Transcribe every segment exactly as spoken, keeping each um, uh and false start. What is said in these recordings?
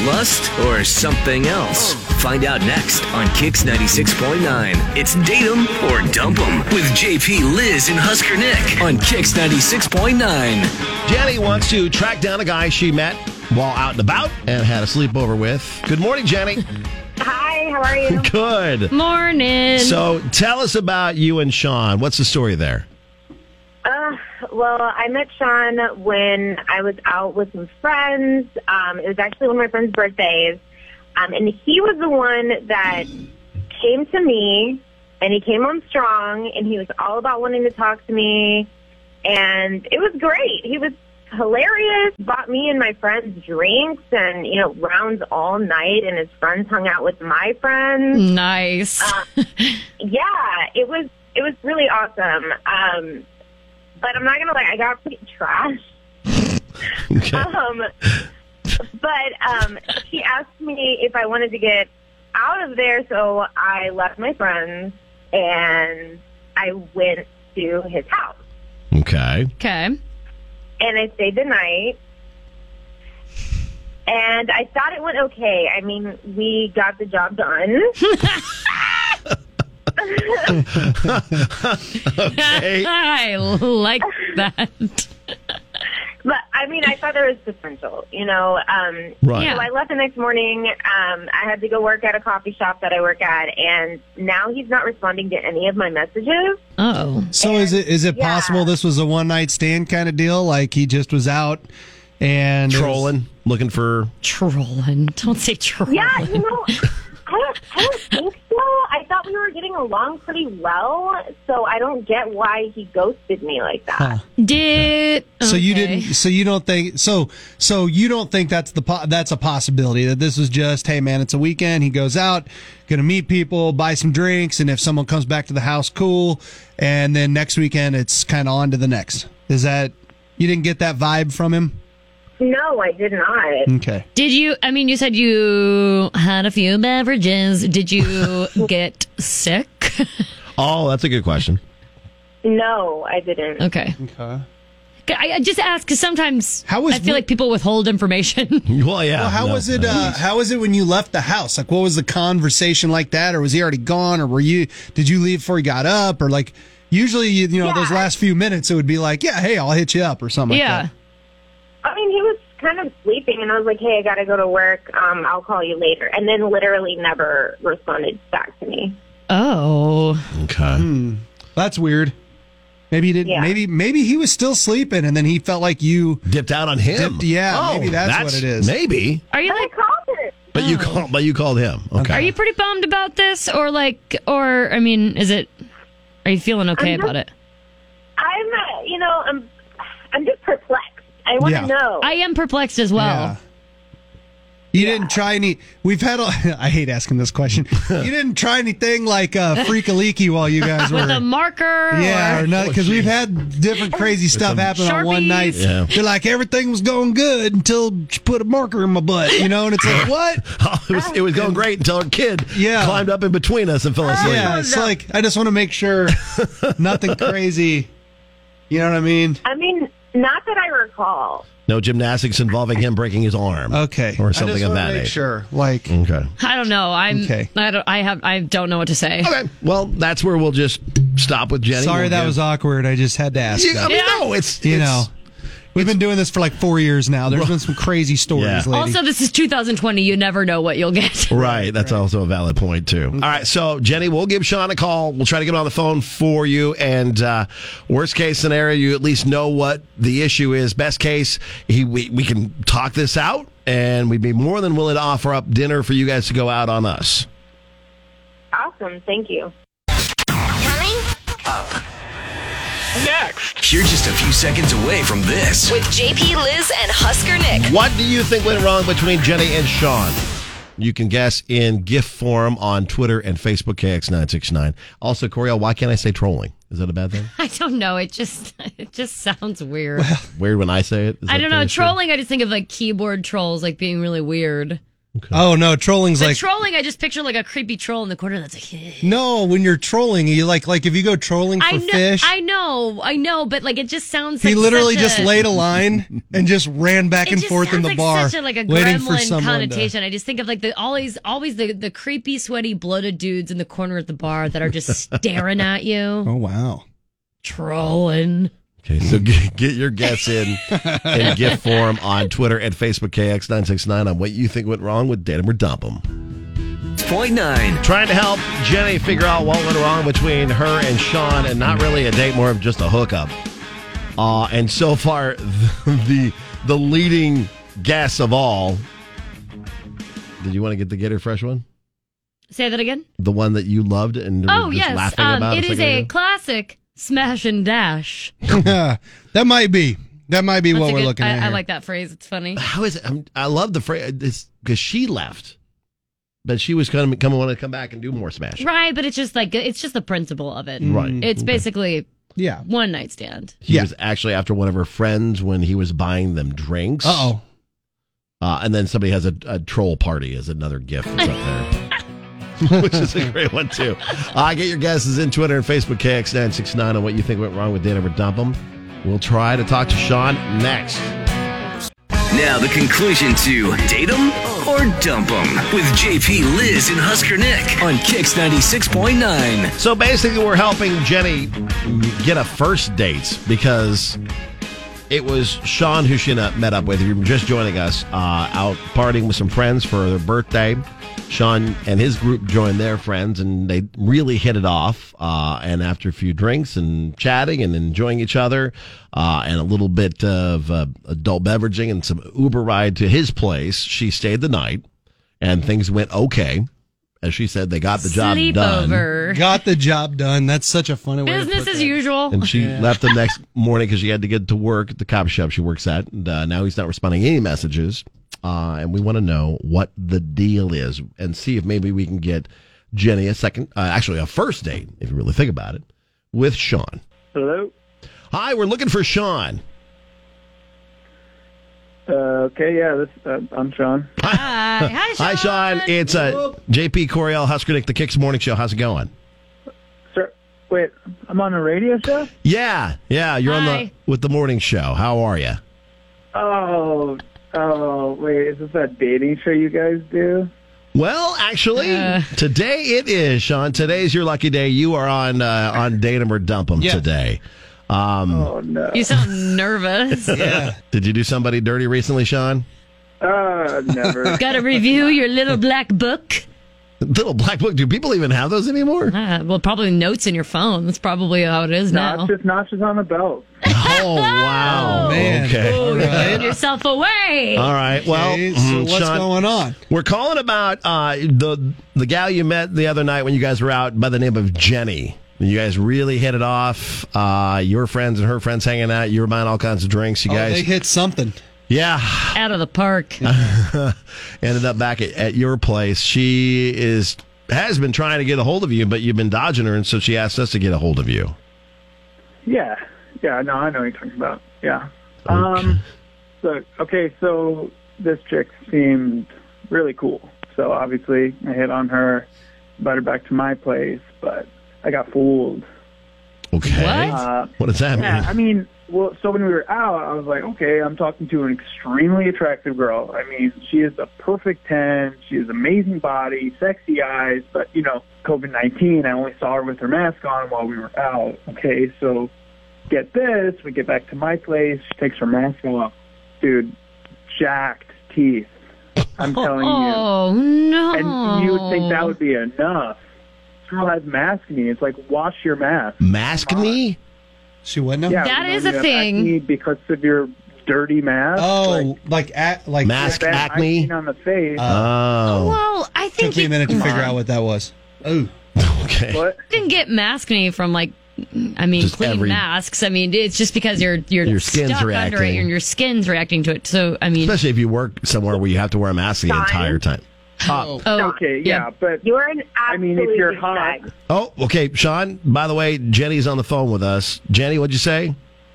lust, or something else? Find out next on Kix ninety-six point nine. It's Date 'em or Dump 'em with J P, Liz, and Husker Nick on Kix ninety-six point nine. Jenny wants to track down a guy she met while out and about and had a sleepover with. Good morning, Jenny. Hi, how are you? Good. Morning. So tell us about you and Sean. What's the story there? Uh, well, I met Sean when I was out with some friends. Um, it was actually one of my friends' birthdays. Um, and he was the one that came to me, and he came on strong, and he was all about wanting to talk to me. And it was great. He was hilarious, bought me and my friends drinks and, you know, rounds all night, and his friends hung out with my friends. Nice. Uh, yeah, it was it was really awesome. Um, but I'm not going to lie, I got pretty trashed. Okay. Um, but um, she asked me if I wanted to get out of there, so I left my friends, and I went to his house. Okay. Okay. And I stayed the night, and I thought it went okay. I mean, we got the job done. Okay. I like that. But, I mean, I thought there was potential, you know. Um, Right. Yeah. So I left the next morning. Um, I had to go work at a coffee shop that I work at, and now he's not responding to any of my messages. Oh. So is it is it Yeah. possible this was a one night stand kind of deal? Like he just was out and it was- Trolling, looking for... Trolling. Don't say trolling. Yeah, you know, I don't, I don't think so. I thought we were getting along pretty well, so I don't get why he ghosted me like that. Huh. Did So you okay. didn't. So you don't think. So so you don't think that's the po- that's a possibility that this was just, hey man, it's a weekend. He goes out, gonna meet people, buy some drinks, and if someone comes back to the house, cool. And then next weekend, it's kind of on to the next. Is that you didn't get that vibe from him? No, I did not. Okay. Did you? I mean, you said you had a few beverages. Did you get sick? Oh, that's a good question. No, I didn't. Okay. Okay. I, I just ask because sometimes How was- I feel like people withhold information. Well, yeah. Well, how no, was it? no. Uh, how was it when you left the house? Like, what was the conversation like that, or was he already gone, or were you? Did you leave before he got up, or like? Usually, you, you know, Yeah. those last few minutes, it would be like, yeah, hey, I'll hit you up, or something. yeah. Like I mean, he was kind of sleeping, and I was like, hey, I got to go to work. Um, I'll call you later. And then literally never responded back to me. Oh. Okay. that. That's weird. Maybe he didn't. Yeah. Maybe maybe he was still sleeping, and then he felt like you. Dipped out on him. Dipped- yeah, maybe that's what it is. Maybe. Are you But I like? called it. But you called. But you called him. Okay. Are you pretty bummed about this, or like, or I mean, is it? Are you feeling okay I'm about just- it? I'm, uh, you know, I'm, I'm just perplexed. I want to Yeah. know. I am perplexed as well. Yeah. You didn't try any. We've had. A, I hate asking this question. You didn't try anything like uh, freak a leaky while you guys were. With a marker. Yeah, or, or not, because Oh, we've geez. had different crazy stuff happen on one Sharpies. night. Yeah. They're like, everything was going good until she put a marker in my butt, you know, and it's like, what? Oh, it was it was going great until our kid Yeah. climbed up in between us and fell asleep. Yeah, it's like, I just want to make sure nothing crazy. You know what I mean? I mean, not that I recall. No gymnastics involving him breaking his arm. Okay. Or I something just of wanna that make nature. sure. Like, Okay. I don't know. I'm. Okay. I don't. I have. I don't know what to say. Okay. Well, that's where we'll just stop with Jenny. sorry We'll that give- was awkward. I just had to ask You- I that. mean, Yeah. no, it's You it's- know, we've been doing this for like four years now. There's been some crazy stories Yeah. lately. Also, this is two thousand twenty. You never know what you'll get. Right, that's also a valid point too. All right, so Jenny, we'll give Sean a call. We'll try to get him on the phone for you. And uh, worst case scenario, you at least know what the issue is. Best case, he we, we can talk this out, and we'd be more than willing to offer up dinner for you guys to go out on us. Awesome. Thank you. Next. You're just a few seconds away from this. With J P, Liz, and Husker Nick. What do you think went wrong between Jenny and Sean? You can guess in GIF form on Twitter and Facebook, K X nine six nine. Also, Coriel, why can't I say trolling? Is that a bad thing? I don't know. It just. It just sounds weird. Weird when I say it? Is I that don't the know. issue? Trolling. I just think of like keyboard trolls, like being really weird. Oh no, trolling's But like trolling, I just picture like a creepy troll in the corner that's like. no. When you're trolling, you like like if you go trolling for I know, fish. I know, I know, but like it just sounds. he like literally such just a, laid a line and just ran back It and just forth in sounds the like bar, Such a, like a waiting for gremlin someone connotation. I just think of like the always, always the the creepy, sweaty, bloated dudes in the corner of the bar that are just staring at you, to. Oh wow. trolling. Okay, so get, get your guess in in gift form on Twitter and Facebook, K X nine six nine, on what you think went wrong with Date 'em or Dump 'em. Point nine. Trying to help Jenny figure out what went wrong between her and Sean, and not really a date, more of just a hookup. Uh, and so far, the the leading guess of all. Did you want to get the Get Her Fresh one? Say that again. The one that you loved and Oh were just yes, laughing um, about? it a is second a ago? classic smash and dash. that might be. That might be That's what a we're good- looking I, at. I here. like that phrase. It's funny. How is it? I'm, I love the phrase because she left, but she was going to come want to come back and do more smash. Right, but it's just like it's just the principle of it. Right. It's Okay. basically Yeah. one night stand. He Yeah. was actually after one of her friends when he was buying them drinks. Uh oh. Uh, and then somebody has a, a troll party as another gift that's up there, which is a great one, too. Uh, get your guesses in Twitter and Facebook, K X nine six nine, on what you think went wrong with Date 'em or Dump 'em. We'll try to talk to Sean next. Now the conclusion to Date 'em or Dump 'em with J P, Liz, and Husker Nick on Kix ninety-six point nine. So basically, we're helping Jenny get a first date because it was Sean who she met up with. If you're just joining us, uh, out partying with some friends for their birthday. Sean and his group joined their friends, and they really hit it off. Uh, and after a few drinks and chatting and enjoying each other, uh, and a little bit of uh, adult beveraging and some Uber ride to his place, she stayed the night, and things went okay. As she said, they got the job done. Sleepover. Got the job done. That's such a funny way. to Business put as that. usual. And she left the next morning because she had to get to work at the coffee shop she works at. And uh, now he's not responding to any messages. Uh, and we want to know what the deal is and see if maybe we can get Jenny a second, uh, actually a first date, if you really think about it, with Sean. Hello. Hi, we're looking for Sean. Uh, okay, yeah, this, uh, I'm Sean. Hi, hi, Sean. Hi, Sean. It's uh, J P Coriel, Husker Nick, the Kicks Morning Show. How's it going? Sir, wait, I'm on a radio show? Yeah, yeah, you're on the Hi. with the morning show. How are you? Oh, oh, wait, is this that dating show you guys do? Well, actually, Uh. today it is, Sean. Today's your lucky day. You are on uh, on Date 'em or Dump 'em Yeah. today. Um, Oh, no. You sound nervous. Yeah. Did you do somebody dirty recently, Sean? Uh, never. Got to review your little black book. Little black book. Do people even have those anymore? Ah, well, probably notes in your phone. That's probably how it is now. Notches, notches on the belt. Oh, wow. Man. Okay. Oh, you're giving yourself away. All right. Well, Okay, so mm, what's Sean, going on? we're calling about uh, the the gal you met the other night when you guys were out by the name of Jenny. You guys really hit it off. Uh, your friends and her friends hanging out. You were buying all kinds of drinks. You Oh, guys, they hit something. yeah, Out of the park. ended up back at, at your place. She is has been trying to get a hold of you, but you've been dodging her, and so she asked us to get a hold of you. Yeah, yeah, no, I know what you're talking about. Yeah. Um, so, okay, so this chick seemed really cool. So obviously I hit on her, brought her back to my place, but I got fooled. Okay, What? Uh, what does that yeah, mean? I mean, well, so when we were out, I was like, okay, I'm talking to an extremely attractive girl. I mean, she is a perfect ten. She has amazing body, sexy eyes, but, you know, COVID nineteen, I only saw her with her mask on while we were out. Okay, so get this, we get back to my place, she takes her mask off. Dude, jacked teeth. I'm telling you. Oh, no. And you would think that would be enough. This girl has mask knee. It's like, wash your mask. Mask me? She what now? Yeah, That you know, is you a have thing. acne because of your dirty mask. Oh, like at, like Mask bad acne? icing on the face. Oh, Well, I think took me you a minute to come figure on. out what that was. Oh, okay. What? didn't get mask knee from like I mean Just clean every- masks. I mean it's just because you're you're Your skin's stuck under reacting. it and your skin's reacting to it. So I mean Especially if you work somewhere where you have to wear a mask the Fine. entire time. oh Okay, yeah, but You're an I absolute mean, if you're hot, douchebag. Oh, okay, Sean. By the way, Jenny's on the phone with us. Jenny, what'd you say?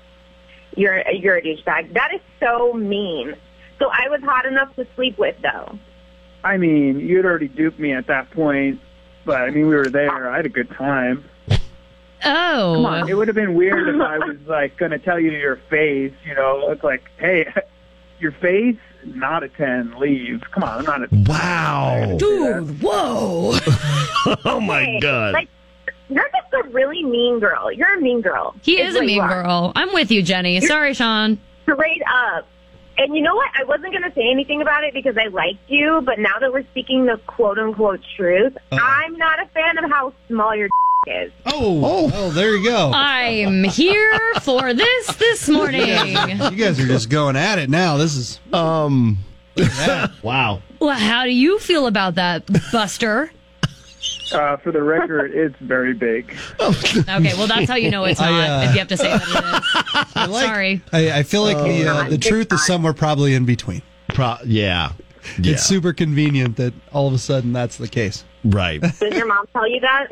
You're you're a douchebag. That is so mean. So I was hot enough to sleep with, though. I mean, you'd already duped me at that point, but I mean, we were there. I had a good time. Oh. Come on, it would have been weird if I was like going to tell you to your face, you know, it's like, hey, your face, not a ten, leave. Come on, I'm not a Wow. Dude, whoa. Oh, my Hey, God. Like, you're just a really mean girl. You're a mean girl. He It's is a what mean you are. girl. I'm with you, Jenny. Sorry, Sean. Straight up. And you know what? I wasn't going to say anything about it because I liked you, but now that we're speaking the quote-unquote truth, Uh-oh. I'm not a fan of how small your is. Oh, oh, oh, there you go. I'm here for this this morning. You guys are just going at it now. This is Um, yeah. wow. Well, how do you feel about that, Buster? Uh, for the record, it's very big. Okay, well, that's how you know it's I, not, uh, if you have to say that it is. I like, Sorry. I, I feel like the uh, the truth is somewhere probably in between. Pro- yeah. Yeah. It's super convenient that all of a sudden that's the case. Right. Did your mom tell you that?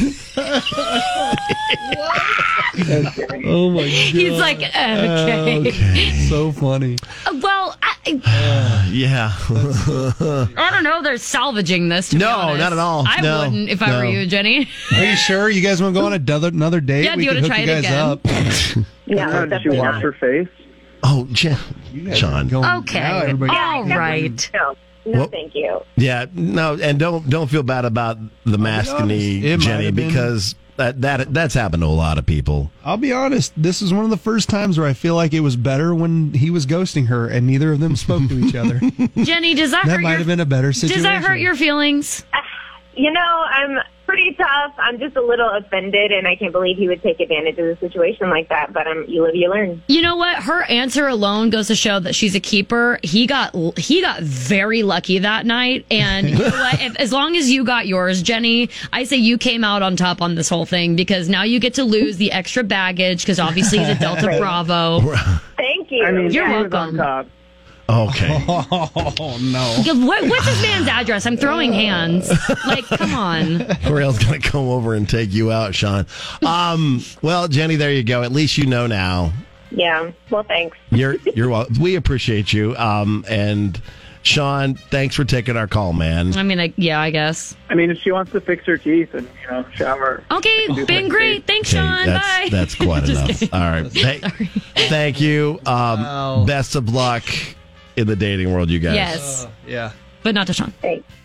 Oh my god! He's like, okay. So funny. Well, I, Yeah. I don't know. They're salvaging this. To be No, honest. not at all. I No, wouldn't if I no. were you, Jenny. Are you sure you guys want to go on another another date? Yeah, do we you can wanna hook try you it guys again? up. Yeah, Uh, did she definitely wash not. her face? Oh, Jen- You guys John. are going- Okay. now everybody- All right. No, no, Well- thank you. Yeah, no, and don't don't feel bad about the mascony, It might Jenny, have been- because that that that's happened to a lot of people. I'll be honest. This is one of the first times where I feel like it was better when he was ghosting her, and neither of them spoke to each other. Jenny, does that, That hurt might your, have been a better situation. Does that hurt your feelings? You know, I'm pretty tough. I'm just a little offended, and I can't believe he would take advantage of a situation like that. But um, you live, you learn. You know what? Her answer alone goes to show that she's a keeper. He got he got very lucky that night, and you know what? If, as long as you got yours, Jenny, I say you came out on top on this whole thing because now you get to lose the extra baggage because obviously he's a Delta Bravo. Thank you. I mean, You're she was welcome. on top. Okay. Oh no! Yeah, What, what's this man's address? I'm throwing hands. Like, come on. Coriel's going to come over and take you out, Sean. Um, well, Jenny, there you go. At least you know now. Yeah. Well, thanks. You're you're wel- we appreciate you. Um, and Sean, thanks for taking our call, man. I mean, I, yeah, I guess. I mean, if she wants to fix her teeth and, you know, shower. Okay, do been that. great. Thanks, Okay, Sean. that's Bye. that's quite Just enough. kidding. All right. Thank, thank you. Um, Wow. Best of luck in the dating world, you guys. Yes, Yeah. but not to Sean. Thanks.